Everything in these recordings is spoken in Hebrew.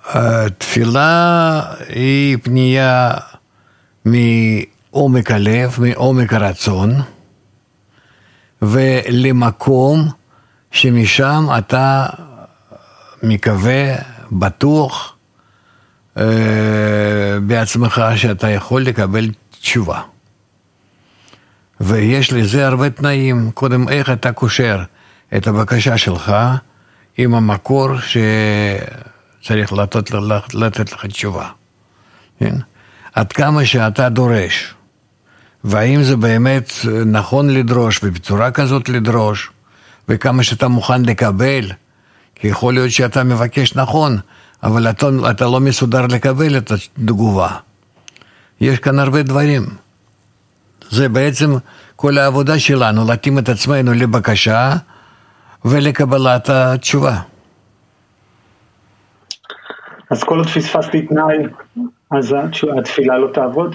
תפילה היא פנייה מעומק הלב, מעומק הרצון, ולמקום שמשם אתה מקווה, בטוח בעצמך שאתה יכול לקבל תשובה. ויש לזה הרבה תנאים. קודם, איך אתה קושר את הבקשה שלך עם המקור שצריך לתת לך תשובה. כן? עד כמה שאתה דורש, והאם זה באמת נכון לדרוש, ובצורה כזאת לדרוש, וכמה שאתה מוכן לקבל, כי יכול להיות שאתה מבקש נכון, אבל אתה לא מסודר לקבל את התגובה. יש כאן הרבה דברים. זה בעצם כל העבודה שלנו, להתאים את עצמנו לבקשה ולקבלת התשובה. אז כל עוד פספסתי תנאי, אז התפילה לא תעבוד?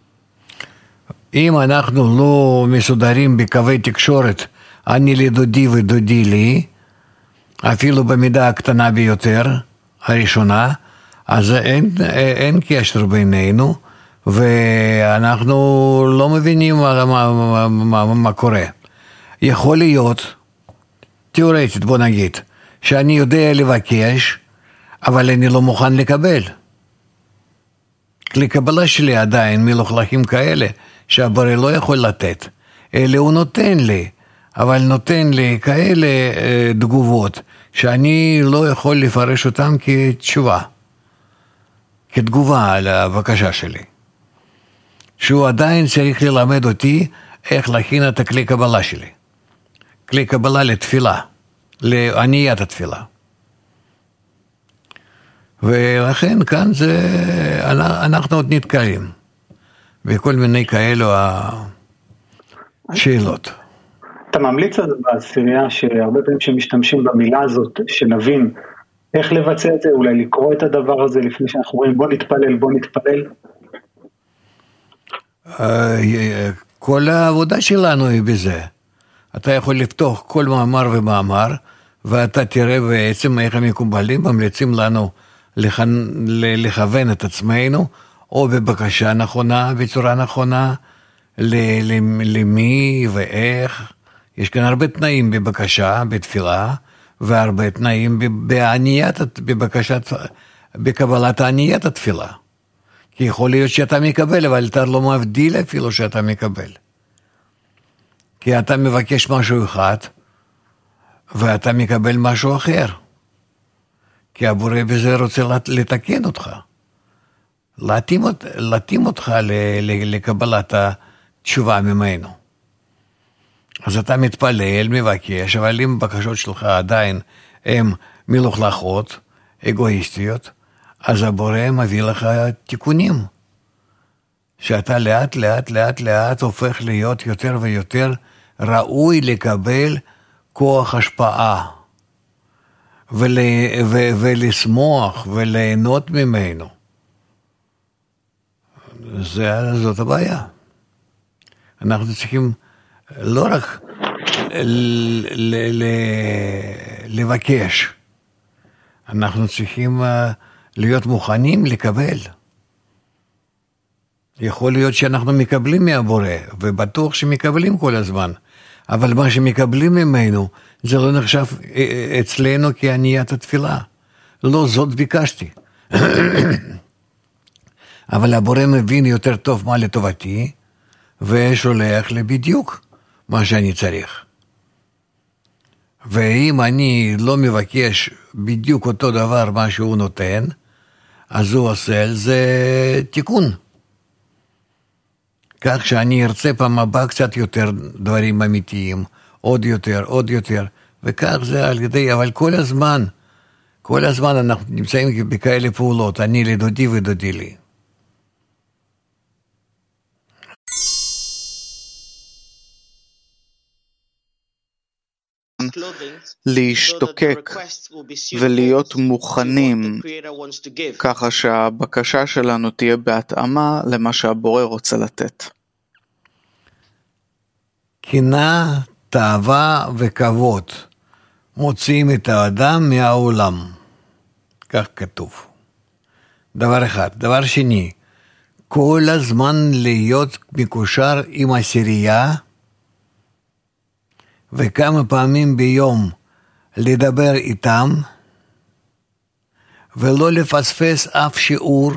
אם אנחנו לא מסודרים בקווי תקשורת, אני לדודי ודודי לי, אפילו במידה הקטנה ביותר, הראשונה, אז אין קשר בינינו, ואנחנו לא מבינים מה קורה. יכול להיות, תיאורטית בוא נגיד, שאני יודע לבקש, אבל אני לא מוכן לקבל. לקבלה שלי עדיין מלוכלכים כאלה, שהבורא לא יכול לתת, אלא הוא נותן לי, אבל נותן לי כאלה תגובות, שאני לא יכול לפרש אותם כתשובה, כתגובה על הבקשה שלי. שהוא עדיין צריך ללמד אותי איך להכין את הכלי קבלה שלי. כלי קבלה לתפילה, לעניית התפילה. ולכן כאן אנחנו עוד נתקלים בכל מיני כאלו השאלות. אתה ממליץ על זה בעשירייה שהרבה פעמים שמשתמשים במילה הזאת, שנבין איך לבצע את זה, אולי לקרוא את הדבר הזה לפני שאנחנו רואים בוא נתפלל. כל העבודה שלנו היא בזה. אתה יכול לפתוח כל מאמר ומאמר, ואתה תראה בעצם איך המקובלים ממליצים לנו לכוון את עצמנו, או בבקשה נכונה, בצורה נכונה, למי ואיך. יש כאן הרבה תנאים בבקשה, בתפילה, והרבה תנאים בקבלת עניית התפילה. כי יכול להיות שאתה מקבל, אבל אתה לא מבדיל אפילו שאתה מקבל. כי אתה מבקש משהו אחד, ואתה מקבל משהו אחר. כי הבורא בזה רוצה לתקן אותך. להתאים אותך לקבלת התשובה ממנו. אז אתה מתפלל, מבקש, אבל אם בקשות שלך עדיין הן מלוכלכות, אגואיסטיות, אז הבורא מביא לך תיקונים. שאתה לאט הופך להיות יותר ויותר ראוי לקבל כוח השפעה. ולשמוח וליהנות ממנו. זאת הבעיה. אנחנו צריכים לא רק לבקש, אנחנו צריכים להיות מוכנים לקבל. יכול להיות שאנחנו מקבלים מהבורא, ובטוח שמקבלים כל הזמן, אבל מה שמקבלים ממנו, זה לא נחשב אצלנו כעניית התפילה. לא, זאת ביקשתי. אבל הבורא מבין יותר טוב מה לטובתי, ושולח לי בדיוק מה שאני צריך. ואם אני לא מבקש בדיוק אותו דבר מה שהוא נותן, אז הוא עושה על זה תיקון. כך שאני ארצה פעם הבא קצת יותר דברים אמיתיים, עוד יותר, וכך זה על ידי, אבל כל הזמן אנחנו נמצאים בכאלה פעולות, אני לדודי ודודי לי. להשתוקק ולהיות מוכנים ככה שהבקשה שלנו תהיה בהתאמה למה שהבורא רוצה לתת. קנאה, תאווה וכבוד מוציאים את האדם מהעולם, כך כתוב. דבר אחד. דבר שני, כל הזמן להיות מקושר עם עשירייה, וכמה פעמים ביום לדבר איתם, ולא לפספס אף שיעור.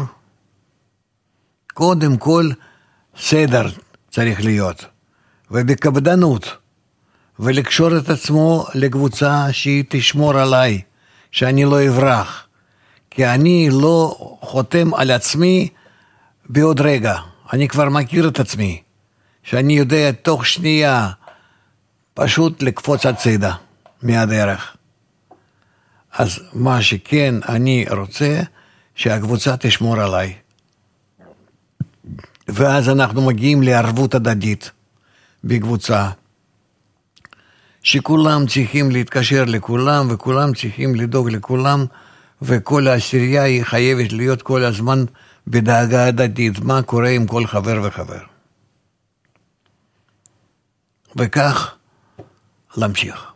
קודם כל סדר צריך להיות, ובקפדנות, ולקשור את עצמו לקבוצה שהיא תשמור עליי, שאני לא אברח, כי אני לא חותם על עצמי בעוד רגע, אני כבר מכיר את עצמי, שאני יודע תוך שנייה פשוט לקפוץ הצידה מהדרך. אז מה שכן אני רוצה, שהקבוצה תשמור עליי. ואז אנחנו מגיעים לערבות הדדית בקבוצה, שכולם צריכים להתקשר לכולם, וכולם צריכים לדאוג לכולם, וכל העשירייה היא חייבת להיות כל הזמן בדאגה הדדית, מה קורה עם כל חבר וחבר. וכך להמשיך.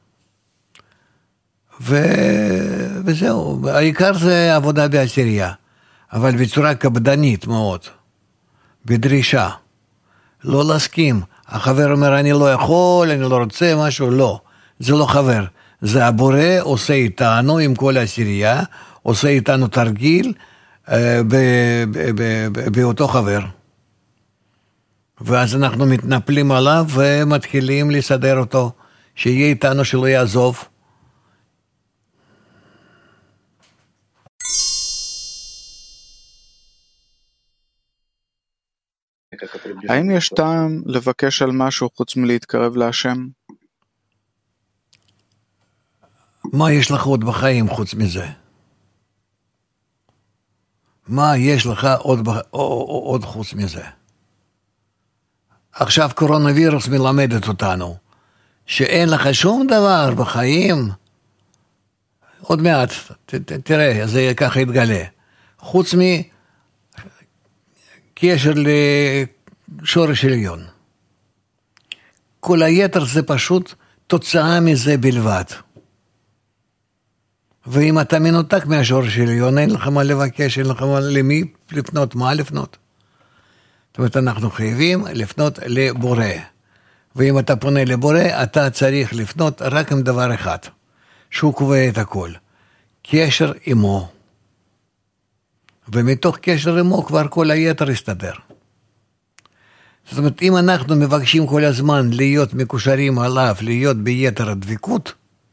וזהו, העיקר זה עבודה בעשירייה, אבל בצורה קפדנית מאוד, בדרישה, לא להסכים. החבר אומר אני לא יכול, אני לא רוצה משהו, לא, זה לא חבר, זה הבורא עושה איתנו עם כל העשירייה, עושה איתנו תרגיל באותו חבר, ואז אנחנו מתנפלים עליו ומתחילים לסדר אותו, שיהיה איתנו, שלא יעזוב. האם יש טעם לבקש על משהו חוץ מלהתקרב להשם? מה יש לך עוד בחיים חוץ מזה? מה יש לך עוד חוץ מזה? עכשיו קורונה וירוס מלמדת אותנו, שאין לך שום דבר בחיים, עוד מעט, תראה, זה ככה יתגלה, חוץ מקשר לשורש עליון. כל היתר זה פשוט תוצאה מזה בלבד. ואם אתה מנותק מהשורש עליון, אין לך מה לבקש, אין לך למי לפנות, מה לפנות. זאת אומרת, אנחנו חייבים לפנות לבורא. ואם אתה פונה לבורא, אתה צריך לפנות רק עם דבר אחד, שהוא קובע את הכל, קשר עמו. ומתוך קשר עמו כבר כל היתר יסתדר. זאת אומרת, אם אנחנו מבקשים כל הזמן להיות מקושרים עליו, להיות ביתר הדבקות,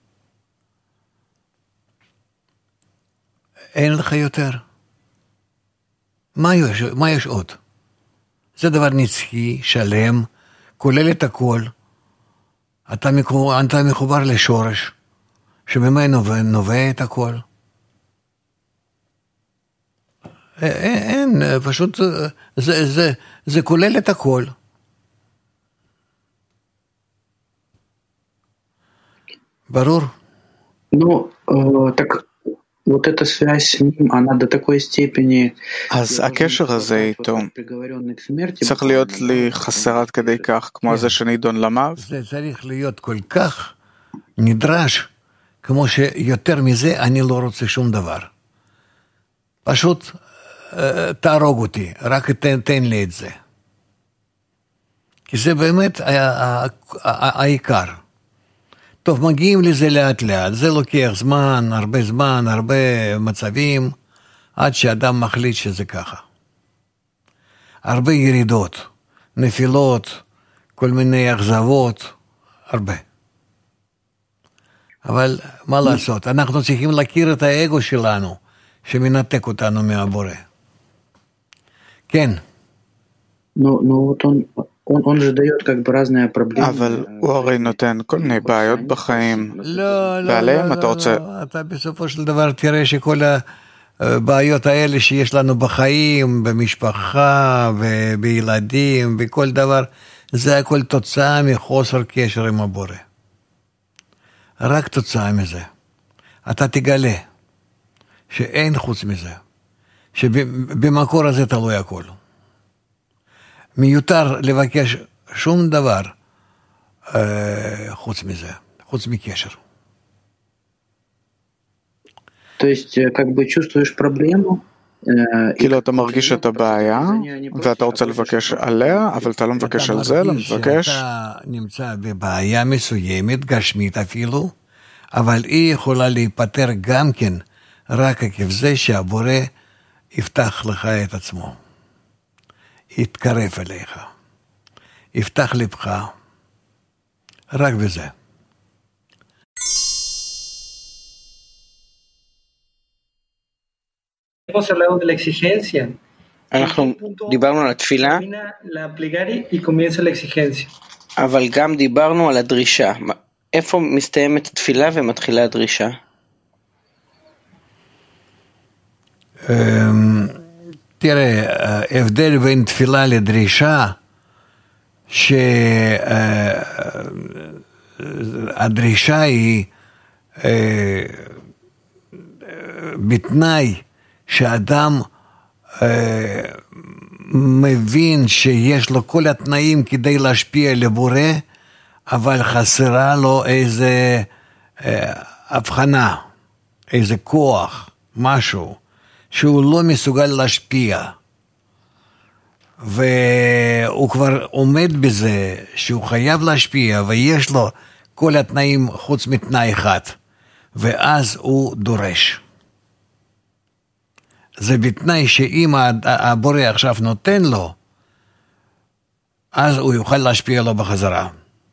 אין לך יותר. מה יש עוד? זה דבר נצחי, שלם, כולל את הכל. אתה מחובר לשורש, שממנו נובע את הכל. אין, פשוט, זה כולל את הכל. ברור? Так вот эта связь с ним, она до такой степени... אז הקשר הזה איתו צריך להיות לי חסר עד כדי כך, כמו זה שנידון למוות? זה צריך להיות כל כך נדרש, כמו שיותר מזה אני לא רוצה שום דבר. פשוט תהרוג אותי, רק תן לי את זה. כי זה באמת העיקר. טוב, מגיעים לזה לאט לאט, זה לוקח זמן, הרבה מצבים, עד שאדם מחליט שזה ככה. הרבה ירידות, נפילות, כל מיני אכזבות, הרבה. אבל מה לעשות, אנחנו צריכים להכיר את האגו שלנו, שמנתק אותנו מהבורא. כן. Он же дает как бы разные проблемы. אבל הוא הרי נותן כל מיני בעיות בחיים. ועליהם אתה רוצה... אתה בסופו של דבר תראה שכל הבעיות האלה שיש לנו בחיים, במשפחה, בילדים, בכל דבר, זה הכל תוצאה מחוסר קשר עם הבורא. רק תוצאה מזה. אתה תגלה שאין חוץ מזה. שבמקור הזה תלוי הכל. מיותר לבקש שום דבר חוץ מזה, חוץ מקשר. То есть, как бы чувствуешь проблему, כאילו אתה מרגיש את הבעיה, ואתה רוצה לבקש עליה, אבל אתה לא מבקש על זה, לא מבקש. אתה נמצא בבעיה מסוימת, גשמית אפילו, אבל היא יכולה להיפטר גם כן, רק עקב זה שהבורא יפתח לך את עצמו. יתקרב אליך. יפתח לבך. רק בזה. אנחנו דיברנו על התפילה, אבל גם דיברנו על הדרישה. איפה מסתיימת התפילה ומתחילה הדרישה? תראה, הבדל בין תפילה לדרישה, שהדרישה היא בתנאי שאדם מבין שיש לו כל התנאים כדי להשפיע לבורא, אבל חסרה לו איזה הבחנה, איזה כוח, משהו, שהוא לא מסוגל להשפיע. והוא כבר עומד בזה שהוא חייב להשפיע, ויש לו כל התנאים חוץ מתנאי אחד, ואז הוא דורש. זה בתנאי שאם הבורא עכשיו נותן לו, אז הוא יוכל להשפיע לו בחזרה.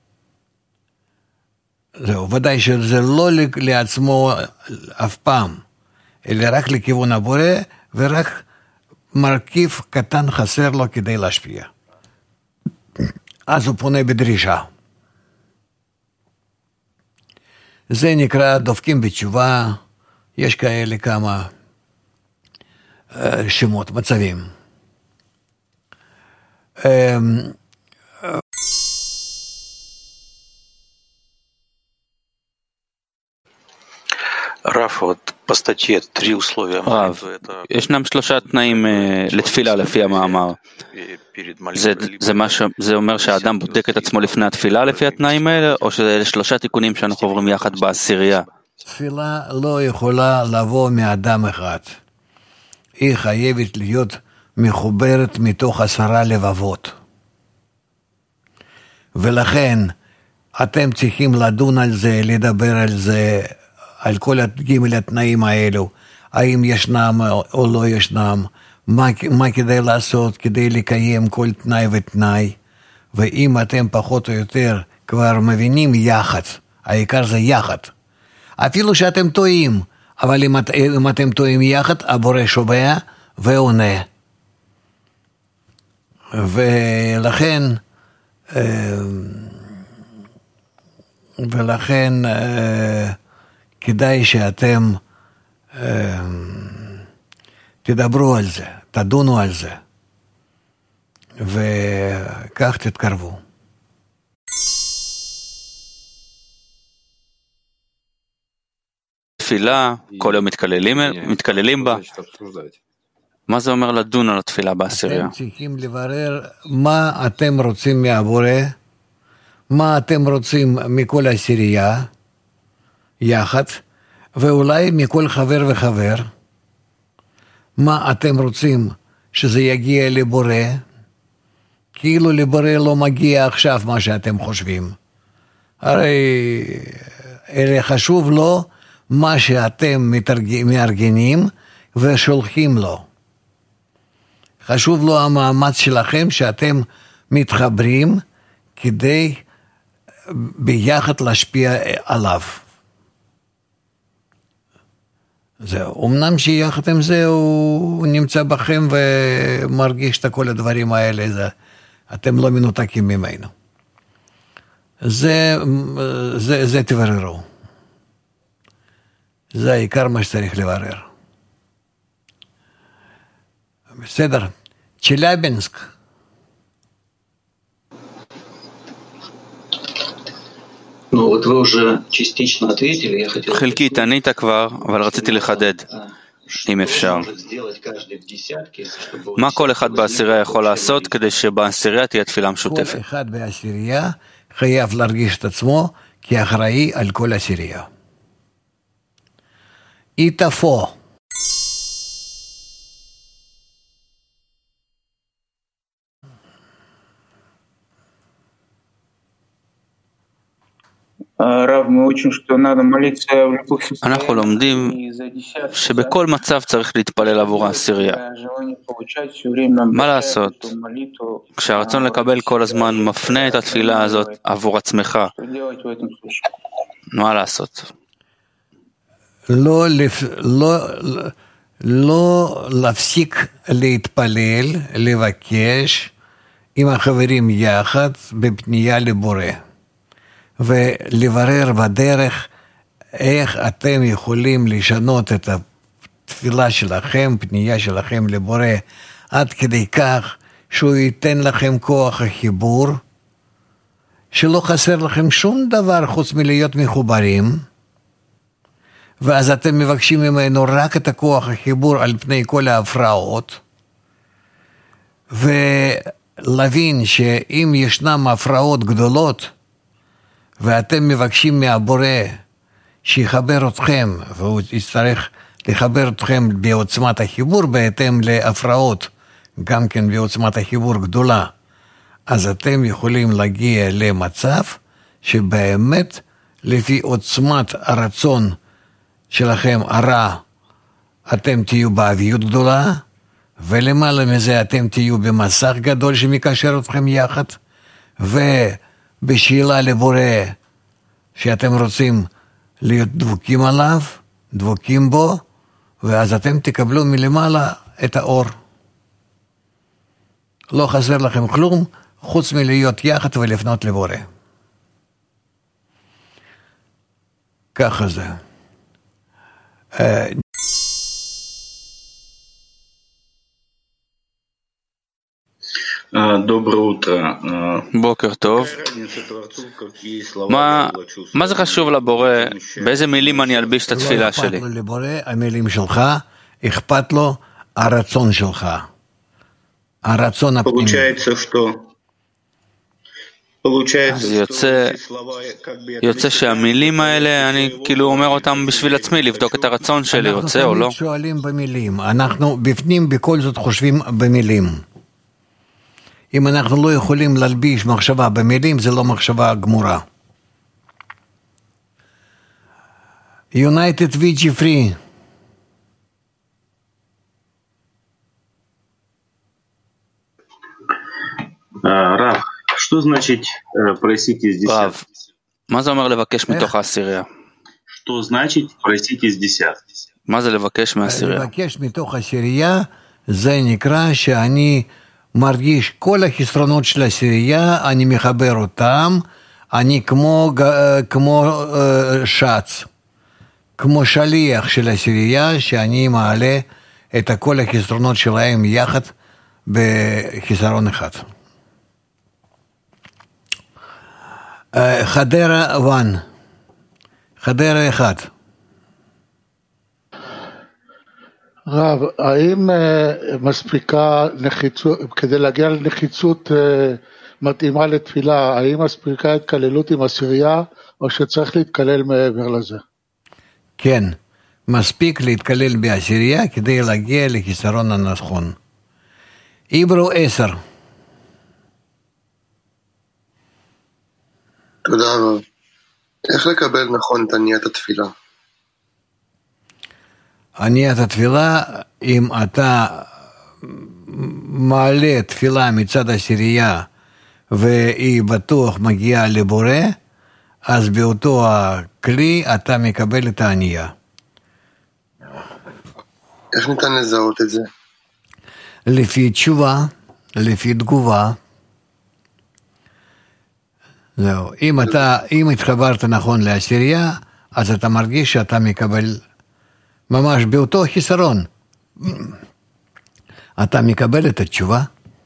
זהו, ודאי שזה לא לעצמו אף פעם, אלא רק לכיוון הבורא, ורק מרכיב קטן חסר לו כדי להשפיע. אז הוא פונה בדרישה. זה נקרא דופקים בתשובה, יש כאלה כמה שמות, מצבים. רב, ישנם 3 תנאים לתפילה לפי המאמר. זה אומר שהאדם בודק את עצמו לפני התפילה לפי התנאים האלה, או שזה 3 תיקונים שאנחנו עוברים יחד בעשירייה? תפילה לא יכולה לבוא מאדם אחד. היא חייבת להיות מחוברת מתוך 10 לבבות. ולכן אתם צריכים לדון על זה, לדבר על זה, על כל ג' התנאים האלו, האם ישנם או לא ישנם, מה כדאי לעשות כדי לקיים כל תנאי ותנאי, ואם אתם פחות או יותר כבר מבינים יחד, העיקר זה יחד, אפילו שאתם טועים, אבל אם אתם טועים יחד, הבורא שומע ועונה. ולכן כדאי שאתם תדברו על זה, תדונו על זה, וכך תתקרבו. תפילה, כל יום מתקללים בה. מה זה אומר לדון על התפילה בעשירייה? אתם צריכים לברר מה אתם רוצים מהבורא, מה אתם רוצים מכל העשירייה, יחד, ואולי מכל חבר וחבר, מה אתם רוצים שזה יגיע לבורא, כאילו לבורא לא מגיע עכשיו מה שאתם חושבים. הרי חשוב לו מה שאתם מארגנים ושולחים לו. חשוב לו המאמץ שלכם שאתם מתחברים כדי ביחד להשפיע עליו. זהו, אמנם שיחד עם זה הוא נמצא בכם ומרגיש את כל הדברים האלה, אתם לא מנותקים ממנו. זה תבררו. זה העיקר מה שצריך לברר. בסדר, צ'לאבינסק. חלקית ענית כבר, אבל רציתי לחדד, אם אפשר. מה כל אחד בעשירייה יכול לעשות כדי שבעשירייה תהיה תפילה משותפת? כל אחד בעשירייה חייב להרגיש את עצמו כאחראי על כל עשירייה. איתפו. אנחנו לומדים שבכל מצב צריך להתפלל עבור העשירייה. מה לעשות? כשהרצון לקבל כל הזמן מפנה את התפילה הזאת עבור עצמך. מה לעשות? לא להפסיק להתפלל, לבקש עם החברים יחד בפנייה לבורא. ולברר בדרך איך אתם יכולים לשנות את התפילה שלכם, פנייה שלכם לבורא, עד כדי כך שהוא ייתן לכם כוח החיבור, שלא חסר לכם שום דבר חוץ מלהיות מחוברים, ואז אתם מבקשים ממנו רק את הכוח החיבור על פני כל ההפרעות, ולהבין שאם ישנם הפרעות גדולות, ואתם מבקשים מהבורא שיחבר אתכם, והוא יצטרך לחבר אתכם בעוצמת החיבור בהתאם להפרעות, גם כן בעוצמת החיבור גדולה, אז אתם יכולים להגיע למצב שבאמת לפי עוצמת הרצון שלכם הרע, אתם תהיו באביות גדולה, ולמעלה מזה אתם תהיו במסך גדול שמקשר אתכם יחד, ובשאלה לבורא שאתם רוצים להיות דבוקים עליו, דבוקים בו, ואז אתם תקבלו מלמעלה את האור. לא חסר לכם כלום, חוץ מלהיות יחד ולפנות לבורא. ככה זה. בוקר טוב. מה זה חשוב לבורא? באיזה מילים אני אלביש את התפילה שלי? לא אכפת לו לבורא המילים שלך, אכפת לו הרצון שלך, הרצון הפנימי. אז יוצא שהמילים האלה, אני כאילו אומר אותם בשביל עצמי, לבדוק את הרצון שלי, רוצה או לא? אנחנו תמיד שואלים במילים, אנחנו בפנים בכל זאת חושבים במילים. אם אנחנו לא יכולים להלביש מחשבה במילים, זה לא מחשבה גמורה. United VG Free. Рав, что значит просить из десятки? מה זה אומר לבקש מתוך העשירייה? Что значит просить из десятки? מה זה לבקש מהעשירייה? לבקש מתוך העשירייה, זה נקרא שאני מרגיש כל החסרונות של העשירייה, אני מחבר אותם, אני כמו שץ, כמו שליח של העשירייה, שאני מעלה את כל החסרונות שלהם יחד בחסרון אחד. חדרה 1, חדרה 1. רב, האם מספיקה נחיצות, כדי להגיע לנחיצות מתאימה לתפילה, האם מספיקה התקללות עם עשירייה, או שצריך להתקלל מעבר לזה? כן, מספיק להתקלל בעשירייה כדי להגיע לכיסרון הנכון. עברו 10. תודה רב. איך לקבל נכון את עניית התפילה? עניית התפילה, אם אתה מעלה תפילה מצד העשירייה והיא בטוח מגיעה לבורא, אז באותו הכלי אתה מקבל את הענייה. איך ניתן לזהות את זה? לפי תשובה, לפי תגובה. זהו. אם התחברת נכון לעשירייה, אז אתה מרגיש שאתה מקבל ממש באותו חיסרון. אתה מקבל את התשובה.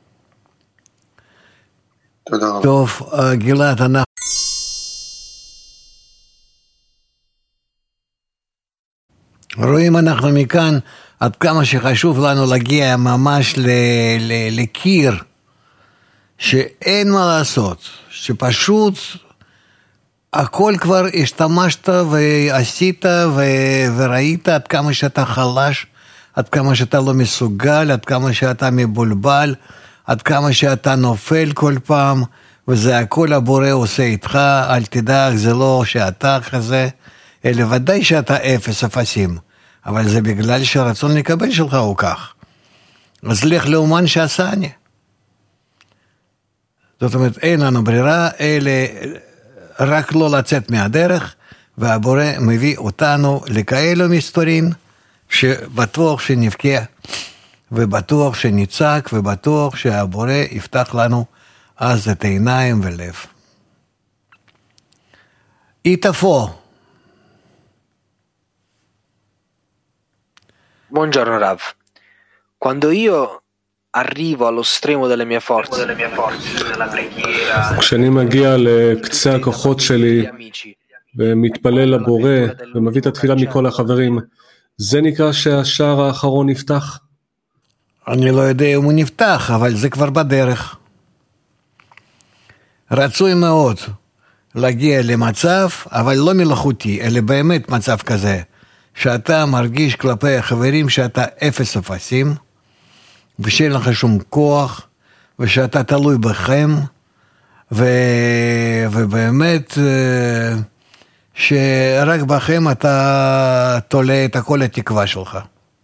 תודה רבה. טוב, גלעד, אנחנו רואים אנחנו מכאן עד כמה שחשוב לנו להגיע ממש לקיר שאין מה לעשות, שפשוט הכל כבר השתמשת ועשית וראית עד כמה שאתה חלש, עד כמה שאתה לא מסוגל, עד כמה שאתה מבולבל, עד כמה שאתה נופל כל פעם, וזה הכל הבורא עושה איתך, אל תדאג, זה לא שאתה כזה, אלא ודאי שאתה אפס אפסים, אבל זה בגלל שהרצון לקבל שלך הוא כך. אז לך לאומן שעשני. זאת אומרת, אין לנו ברירה, אלא רק לא לצאת מהדרך, והבורא מביא אותנו לכאלו מסתורין, שבטוח שנבכה, ובטוח שנצעק, ובטוח שהבורא יפתח לנו אז את עיניים ולב. איתפו. Buongiorno Rav. Quando io arrivo allo stremo delle mie forze, nella preghiera, כשאני מגיע לקצה הכוחות שלי ומתפלל לבורא ומביא את התפילה מכל החברים, זה נקרא שהשער האחרון נפתח? אני לא יודע אם הוא נפתח, אבל זה כבר בדרך. רצוי מאוד להגיע למצב, אבל לא מלאכותי, אלא באמת מצב כזה, שאתה מרגיש כלפי החברים שאתה אפס אפסים, ושאין לך שום כוח, ושאתה תלוי בכם, ובאמת שרק בכם אתה תולה את כל התקווה שלך.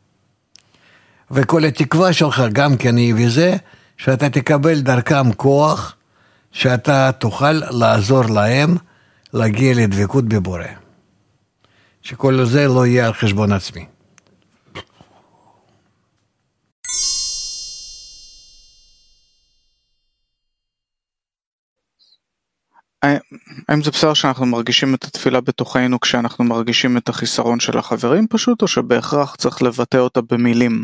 וכל התקווה שלך גם כן היא בזה, שאתה תקבל דרכם כוח, שאתה תוכל לעזור להם להגיע לדבקות בבורא. שכל זה לא יהיה על חשבון עצמי. האם זה בסדר שאנחנו מרגישים את התפילה בתוכנו כשאנחנו מרגישים את החיסרון של החברים פשוט, או שבהכרח צריך לבטא אותה במילים?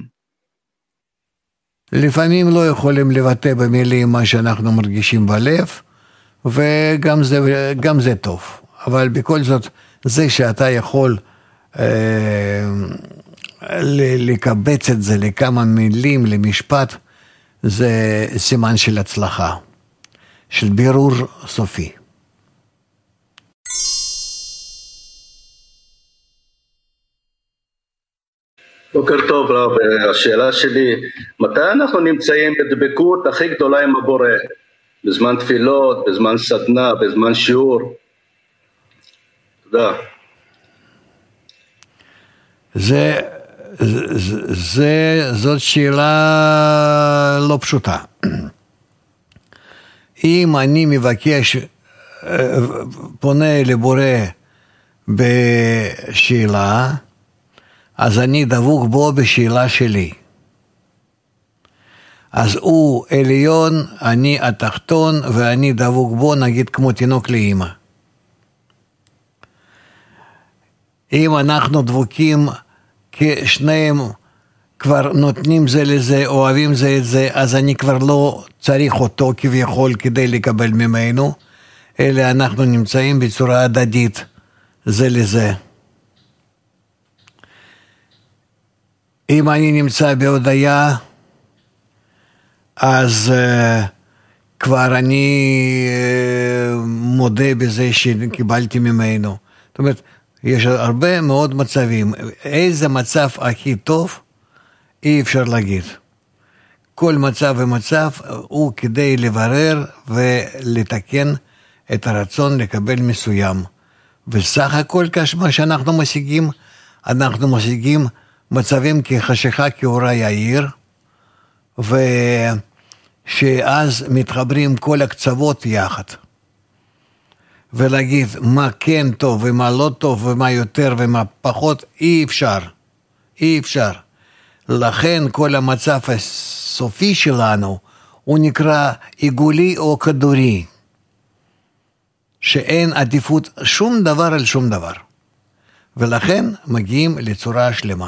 לפעמים לא יכולים לבטא במילים מה שאנחנו מרגישים בלב, וגם זה טוב. אבל בכל זאת, זה שאתה יכול לקבץ את זה לכמה מילים, למשפט, זה סימן של הצלחה, של בירור סופי. בוקר טוב רב, השאלה שלי, מתי אנחנו נמצאים בדבקות הכי גדולה עם הבורא? בזמן תפילות, בזמן סדנה, בזמן שיעור? תודה. זאת שאלה לא פשוטה. אם אני מבקש, פונה לבורא בשאלה, אז אני דבוק בו בשאלה שלי. אז הוא עליון, אני התחתון, ואני דבוק בו, נגיד כמו תינוק לאמא. אם אנחנו דבוקים כשניהם כבר נותנים זה לזה, אוהבים זה את זה, אז אני כבר לא צריך אותו כביכול כדי לקבל ממנו, אלא אנחנו נמצאים בצורה הדדית זה לזה. אם אני נמצא בהודיה, אז כבר אני מודה בזה שקיבלתי ממנו. זאת אומרת, יש הרבה מאוד מצבים. איזה מצב הכי טוב, אי אפשר להגיד. כל מצב ומצב הוא כדי לברר ולתקן את הרצון לקבל מסוים. וסך הכל מה שאנחנו משיגים, אנחנו משיגים מצבים כחשיכה כאורה יאיר, ושאז מתחברים כל הקצוות יחד. ולהגיד מה כן טוב ומה לא טוב ומה יותר ומה פחות, אי אפשר. אי אפשר. לכן כל המצב הסופי שלנו הוא נקרא עיגולי או כדורי. שאין עדיפות שום דבר על שום דבר. ולכן מגיעים לצורה שלמה.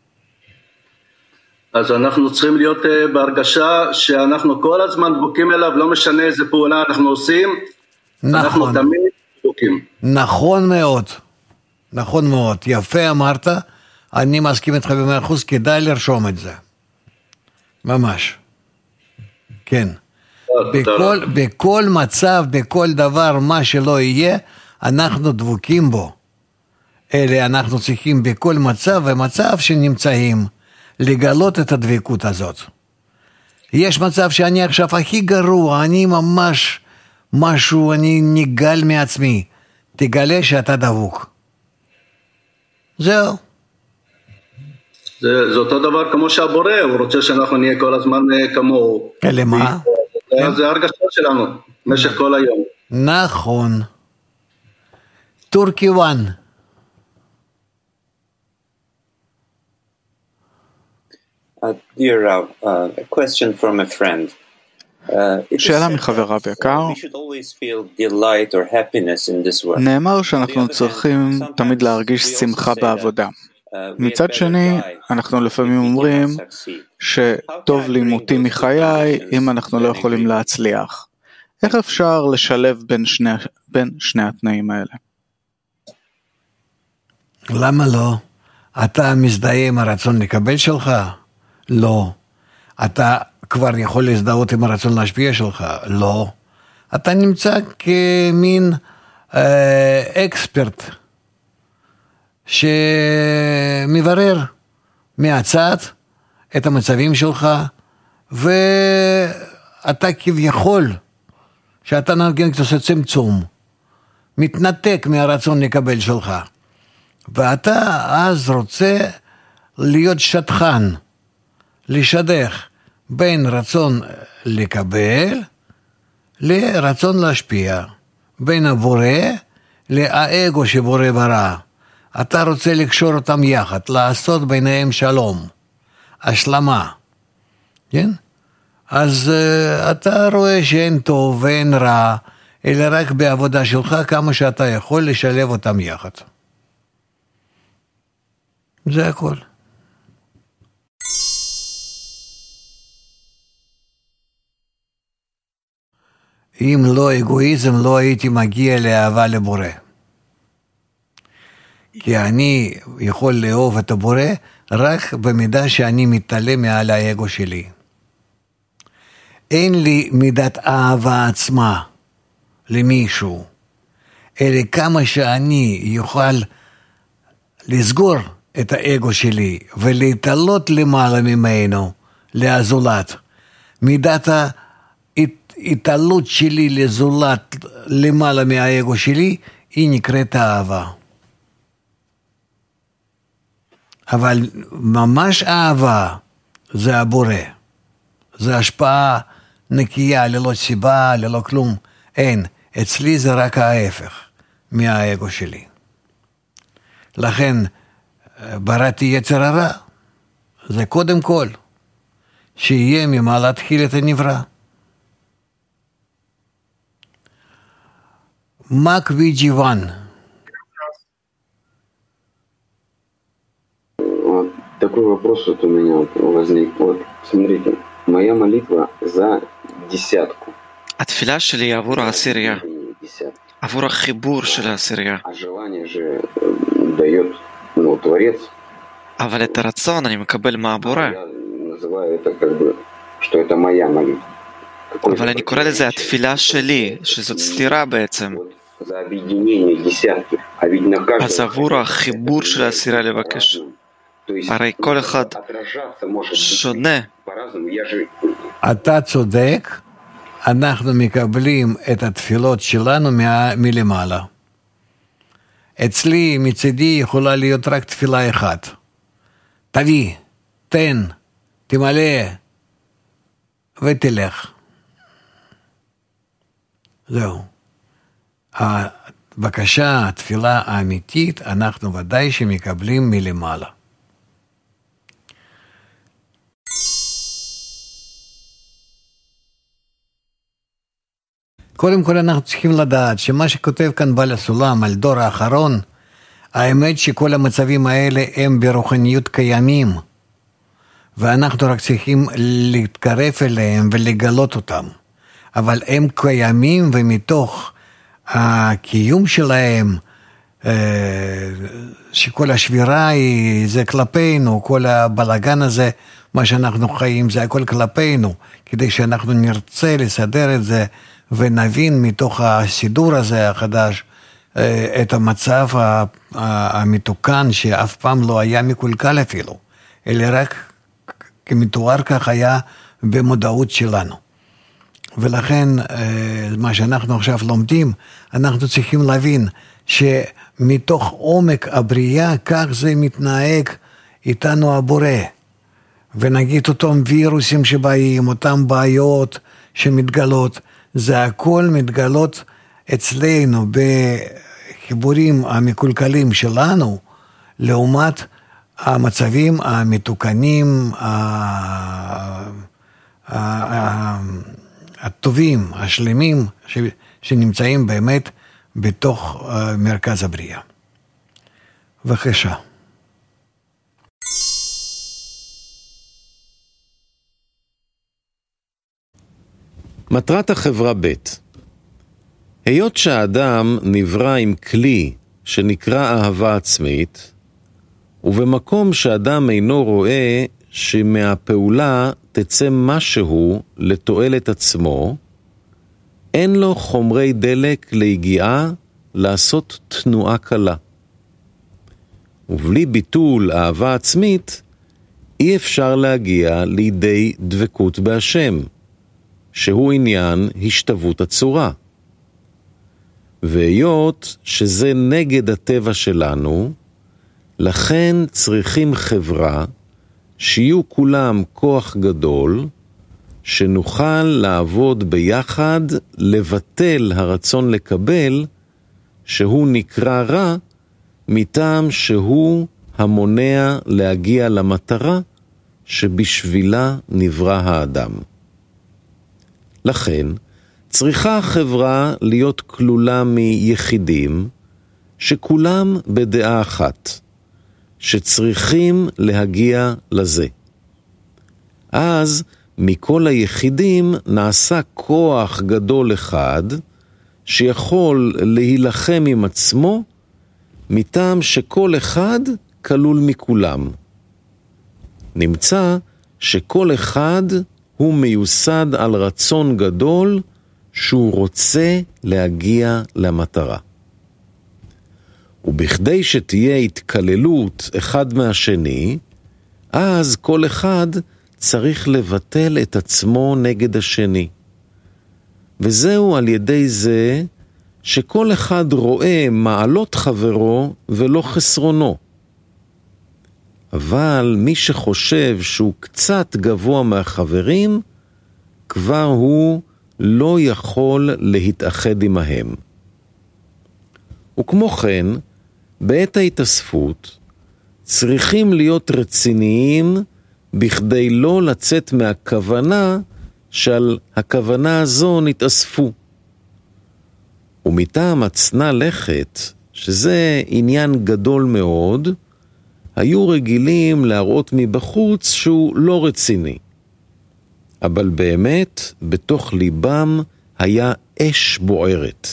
אז אנחנו צריכים להיות בהרגשה שאנחנו כל הזמן דבוקים אליו, לא משנה איזה פעולה אנחנו עושים, נכון. אנחנו תמיד דבוקים. נכון מאוד, נכון מאוד, יפה אמרת, אני מסכים איתך ב100%, כדאי לרשום את זה, ממש, כן. בכל מצב, בכל דבר, מה שלא יהיה, אנחנו דבוקים בו, אלה אנחנו צריכים בכל מצב ומצב שנמצאים, לגלות את הדבקות הזאת. יש מצב שאני עכשיו הכי גרוע, אני ממש משהו, אני נגל מעצמי, תגלה שאתה דבוק. זהו. זה אותו דבר כמו שהבורא, הוא רוצה שאנחנו נהיה כל הזמן כמוהו. למה? זה הרגשה שלנו, במשך כל היום. נכון. טורקי 1. Dear Rav, a question from a friend. שאלה מחבר רב יקר. נאמר שאנחנו צריכים תמיד להרגיש שמחה בעבודה. מצד שני, אנחנו לפעמים אומרים שטוב לי מותי מחיי אם אנחנו לא יכולים להצליח. איך אפשר לשלב בין שני התנאים האלה? למה לא? אתה מזדהה עם הרצון לקבל שלך? לא. אתה כבר יכול להזדהות עם הרצון להשפיע שלך? לא. אתה נמצא כמין אקספרט שמברר מהצד את המצבים שלך, ואתה כביכול שאתה נרגן כתוסי צמצום, מתנתק מהרצון לקבל שלך, ואתה אז רוצה להיות שטחן, לשדך בין רצון לקבל לרצון להשפיע, בין הבורא לאגו שבורא ברא. אתה רוצה לקשור אותם יחד, לעשות ביניהם שלום, השלמה, כן? אז אתה רואה שאין טוב ואין רע, אלא רק בעבודה שלך כמה שאתה יכול לשלב אותם יחד. זה הכל. אם לא אגואיזם, לא הייתי מגיע לאהבה לבורא. כי אני יכול לאהוב את הבורא רק במידה שאני מתעלה מעל האגו שלי. אין לי מידת אהבה עצמה למישהו, אלא כמה שאני יוכל לסגור את האגו שלי ולהתעלות למעלה ממנו, להזולת. מידת ההתעלות שלי לזולת למעלה מהאגו שלי, היא נקראת אהבה. אבל ממש אהבה זה הבורא. זה השפעה נקייה, ללא סיבה, ללא כלום. אין. אצלי זה רק ההפך מהאגו שלי. לכן בראתי יצר הרע. זה קודם כל שיהיה ממה להתחיל את הנברא. Мак Видживан. Вот такой вопрос вот у меня возник. Вот, смотрите, моя молитва за десятку. התפילה שלי עבור העשירייה, עבור החיבור של העשירייה. Желание же дает, ну, Творец. אבל את הרצון אני מקבל מהבורא. Я называю это как бы, что это моя молитва. אבל אני קורא לזה התפילה שלי, שזאת סתירה בעצם. אז עבור החיבור של העשירייה לבקש. הרי כל אחד שונה. אתה צודק, אנחנו מקבלים את התפילות שלנו מלמעלה. אצלי מצידי יכולה להיות רק תפילה אחת. תביא, תן, תמלא ותלך. זהו. הבקשה, התפילה האמיתית, אנחנו ודאי שמקבלים מלמעלה. קודם כל אנחנו צריכים לדעת שמה שכותב כאן בעל הסולם על דור האחרון, האמת שכל המצבים האלה הם ברוחניות קיימים, ואנחנו רק צריכים להתקרב אליהם ולגלות אותם. אבל הם קיימים, ומתוך הקיום שלהם, שכל השבירה היא, זה כלפינו, כל הבלגן הזה, מה שאנחנו חיים, זה הכל כלפינו, כדי שאנחנו נרצה לסדר את זה, ונבין מתוך הסידור הזה החדש, את המצב המתוקן, שאף פעם לא היה מקולקל אפילו, אלא רק כמתואר כך היה במודעות שלנו. ולכן מה שאנחנו עכשיו לומדים, אנחנו צריכים להבין שמתוך עומק הבריאה, כך זה מתנהג איתנו הבורא. ונגיד אותם וירוסים שבאים, אותם בעיות שמתגלות, זה הכל מתגלות אצלנו בחיבורים המקולקלים שלנו, לעומת המצבים המתוקנים, הטובים, השלמים, שנמצאים באמת בתוך מרכז הבריאה. בבקשה. מטרת החברה ב' היות שהאדם נברא עם כלי שנקרא אהבה עצמית, ובמקום שאדם אינו רואה שמהפעולה תצא משהו לתועלת עצמו, אין לו חומרי דלק להגיעה לעשות תנועה קלה. ובלי ביטול אהבה עצמית, אי אפשר להגיע לידי דבקות בהשם, שהוא עניין השתוות הצורה. והיות שזה נגד הטבע שלנו, לכן צריכים חברה שיהיו כולם כוח גדול, שנוכל לעבוד ביחד לבטל הרצון לקבל, שהוא נקרא רע, מטעם שהוא המונע להגיע למטרה שבשבילה נברא האדם. לכן צריכה החברה להיות כלולה מיחידים שכולם בדעה אחת, שצריכים להגיע לזה. אז מכל היחידים נעשה כוח גדול אחד שיכול להילחם עם עצמו, מטעם שכל אחד כלול מכולם. נמצא שכל אחד הוא מיוסד על רצון גדול שהוא רוצה להגיע למטרה. ובכדי שתהיה התקללות אחד מהשני, אז כל אחד צריך לבטל את עצמו נגד השני. וזהו על ידי זה שכל אחד רואה מעלות חברו ולא חסרונו. אבל מי שחושב שהוא קצת גבוה מהחברים, כבר הוא לא יכול להתאחד עמהם. וכמו כן, בעת ההתאספות, צריכים להיות רציניים בכדי לא לצאת מהכוונה שעל הכוונה הזו נתאספו. ומטעם הצנע לכת, שזה עניין גדול מאוד, היו רגילים להראות מבחוץ שהוא לא רציני. אבל באמת, בתוך ליבם היה אש בוערת.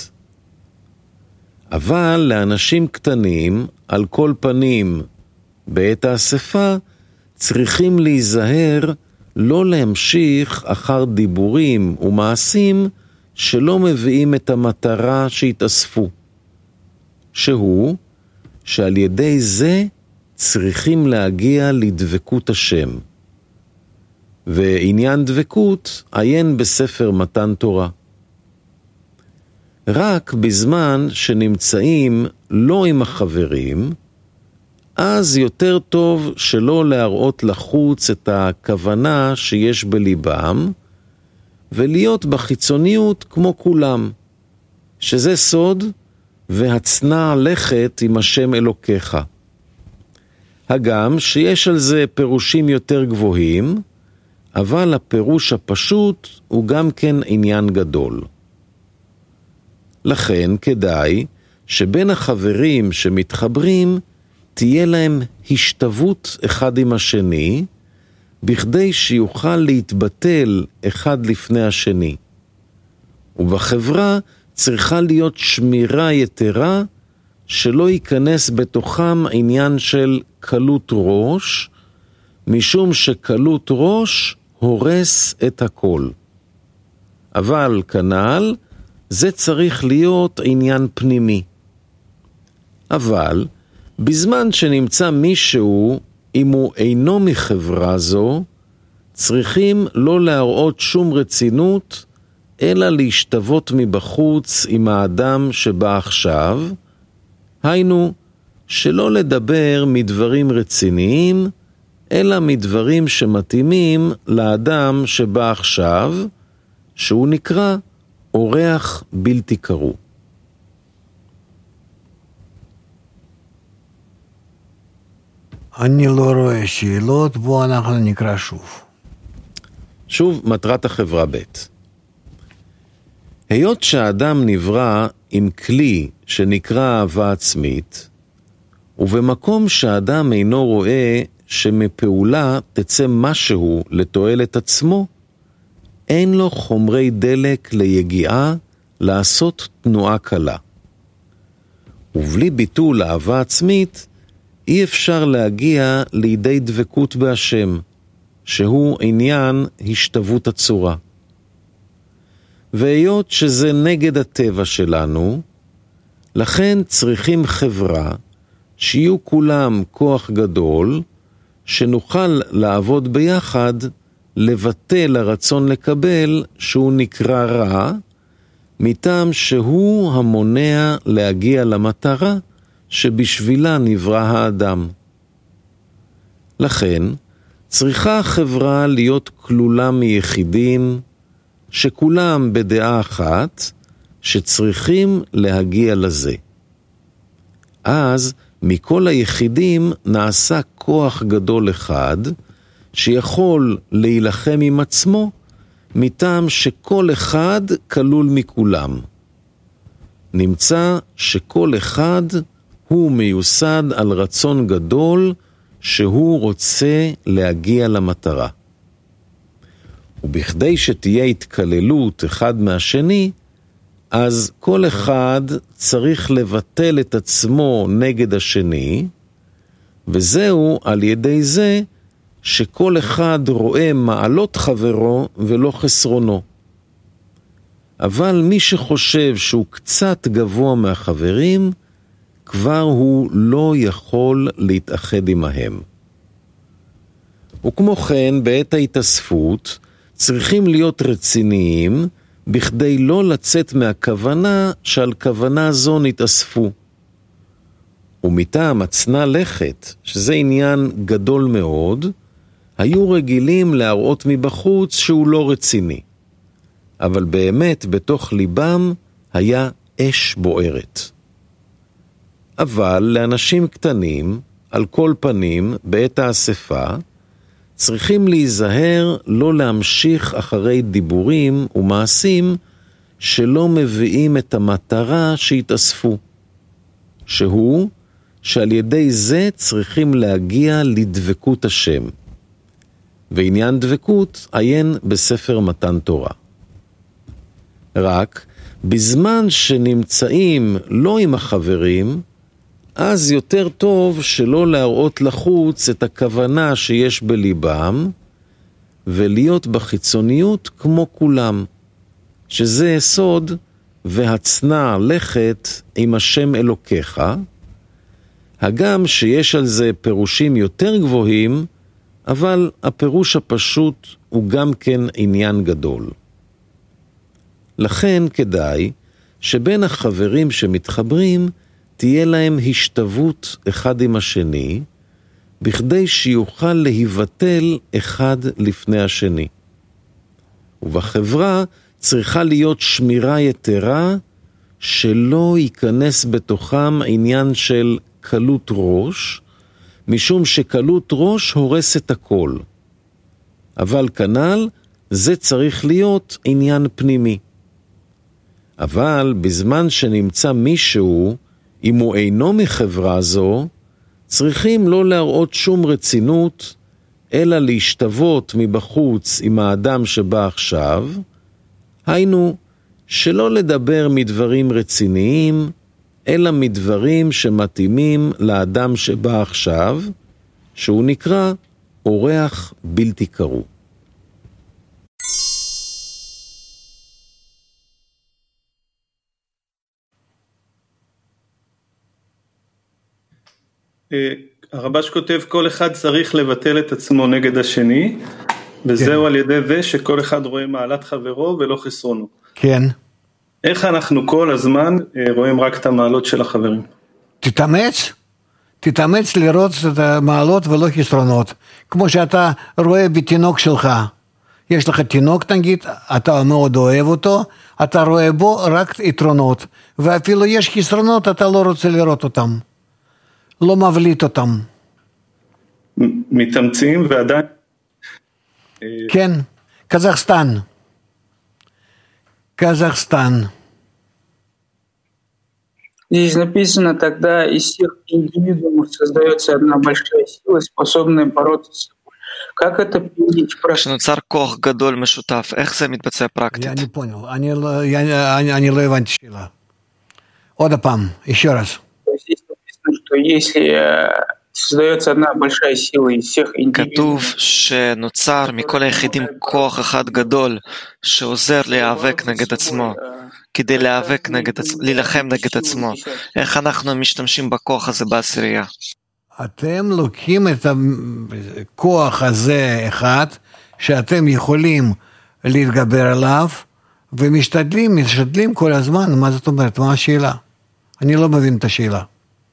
אבל לאנשים קטנים, על כל פנים, בעת האספה, צריכים להיזהר לא להמשיך אחר דיבורים ומעשים שלא מביאים את המטרה שהתאספו. שהוא, שעל ידי זה צריכים להגיע לדבקות השם. ועניין דבקות עיין בספר מתן תורה. רק בזמן שנמצאים לא עם החברים, אז יותר טוב שלא להראות לחוץ את הכוונה שיש בליבם, ולהיות בחיצוניות כמו כולם, שזה סוד והצנע לכת עם השם אלוקיך. הגם שיש על זה פירושים יותר גבוהים, אבל הפירוש הפשוט הוא גם כן עניין גדול. לכן כדאי שבין החברים שמתחברים תהיה להם השתוות אחד עם השני, בכדי שיוכל להתבטל אחד לפני השני. ובחברה צריכה להיות שמירה יתרה, שלא ייכנס בתוכם עניין של קלות ראש, משום שקלות ראש הורס את הכל. אבל כנ"ל, זה צריך להיות עניין פנימי. אבל בזמן שנמצא מישהו, אם הוא אינו מחברה זו, צריכים לא להראות שום רצינות, אלא להשתוות מבחוץ עם האדם שבא עכשיו, היינו, שלא לדבר מדברים רציניים, אלא מדברים שמתאימים לאדם שבא עכשיו, שהוא נקרא אורח בלתי קרוא. אני לא רואה שאלות, בוא אנחנו נקרא שוב. שוב, מטרת החברה ב'. היות שהאדם נברא עם כלי שנקרא אהבה עצמית, ובמקום שהאדם אינו רואה שמפעולה תצא משהו לתועלת עצמו, אין לו חומרי דלק ליגיעה לעשות תנועה קלה. ובלי ביטול אהבה עצמית, אי אפשר להגיע לידי דבקות בהשם, שהוא עניין השתוות הצורה. והיות שזה נגד הטבע שלנו, לכן צריכים חברה שיהיו כולם כוח גדול, שנוכל לעבוד ביחד, לבטל הרצון לקבל שהוא נקרא רע, מטעם שהוא המונע להגיע למטרה שבשבילה נברא האדם. לכן צריכה החברה להיות כלולה מיחידים, שכולם בדעה אחת, שצריכים להגיע לזה. אז מכל היחידים נעשה כוח גדול אחד, שיכול להילחם עם עצמו, מטעם שכל אחד כלול מכולם. נמצא שכל אחד הוא מיוסד על רצון גדול, שהוא רוצה להגיע למטרה. ובכדי שתהיה התקללות אחד מהשני, אז כל אחד צריך לבטל את עצמו נגד השני, וזהו על ידי זה שכל אחד רואה מעלות חברו ולא חסרונו. אבל מי שחושב שהוא קצת גבוה מהחברים, כבר הוא לא יכול להתאחד עמהם. וכמו כן, בעת ההתאספות, צריכים להיות רציניים, בכדי לא לצאת מהכוונה שעל כוונה זו נתאספו. ומטעם הצנע לכת, שזה עניין גדול מאוד, היו רגילים להראות מבחוץ שהוא לא רציני. אבל באמת בתוך ליבם היה אש בוערת. אבל לאנשים קטנים, על כל פנים, בעת האספה, צריכים להיזהר לא להמשיך אחרי דיבורים ומעשים שלא מביאים את המטרה שהתאספו. שהוא שעל ידי זה צריכים להגיע לדבקות השם. ועניין דבקות עיין בספר מתן תורה. רק בזמן שנמצאים לא עם החברים, אז יותר טוב שלא להראות לחוץ את הכוונה שיש בליבם, ולהיות בחיצוניות כמו כולם, שזה סוד והצנע לכת עם השם אלוקיך, הגם שיש על זה פירושים יותר גבוהים, אבל הפירוש הפשוט הוא גם כן עניין גדול. לכן כדאי שבין החברים שמתחברים תהיה להם השתוות אחד עם השני, בכדי שיוכל להיבטל אחד לפני השני. ובחברה צריכה להיות שמירה יתרה, שלא ייכנס בתוכם עניין של קלות ראש, משום שקלות ראש הורס את הכל. אבל כנ"ל, זה צריך להיות עניין פנימי. אבל בזמן שנמצא מישהו, אם הוא אינו מחברה זו, צריכים לא להראות שום רצינות, אלא להשתוות מבחוץ עם האדם שבא עכשיו, היינו שלא לדבר מדברים רציניים, אלא מדברים שמתאימים לאדם שבא עכשיו, שהוא נקרא אורח בלתי קרוא. הרבש כותב, כל אחד צריך לבטל את עצמו נגד השני, וזהו על ידי זה שכל אחד רואה מעלת חברו ולא חסרונו. כן. איך אנחנו כל הזמן רואים רק את המעלות של החברים? תתאמץ לראות את המעלות ולא חסרונות. כמו שאתה רואה בתינוק שלך. יש לך תינוק נגיד, אתה מאוד אוהב אותו, אתה רואה בו רק יתרונות. ואפילו יש חסרונות, אתה לא רוצה לראות אותם. לא מבליט אותם. מתאמצים ועדיין... כן, קזחסטן. Здесь написано, тогда из всех индивидуумов создается одна большая сила, способная бороться с собой. как это применить в практике? שנוצר כוח גדול משותף, איך זה מתבצע פרקטית? Я не понял, אני לא הבנתי שאלה. עוד פעם, еще раз. То есть здесь написано, что если создается одна большая сила из всех индивидуумов. כתוב שנוצר מכל היחידים כוח אחד גדול שעוזר להיאבק נגד עצמו, כדי להיאבק נגד עצמו, להילחם נגד עצמו. איך אנחנו משתמשים בכוח הזה בעשירייה? אתם לוקחים את הכוח הזה אחד שאתם יכולים להתגבר עליו ומשתדלים כל הזמן. מה זאת אומרת? מה השאלה? אני לא מבין את השאלה.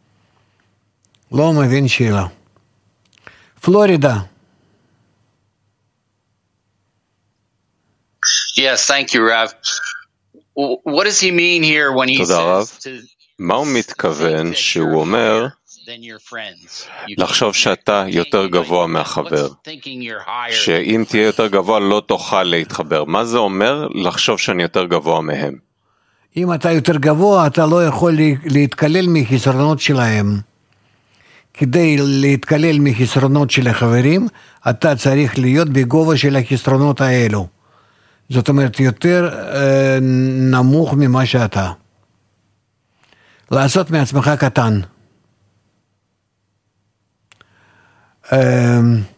לא מבין שאלה. פלורידה. Yes, thank you, Rav. What does he mean here when he says to... מה הוא מתכוון שהוא אומר לחשוב שאתה יותר גבוה מהחבר, שאם תהיה יותר גבוה לא תוכל להתחבר? מה זה אומר לחשוב שאני יותר גבוה מהם? אם אתה יותר גבוה אתה לא יכול להתקלל מחסרונות שלהם. כדי להתקלל מחסרונות של החברים אתה צריך להיות בגובה של החסרונות האלו. זאת אומרת יותר נמוך ממה שאתה. לעשות מעצמך קטן.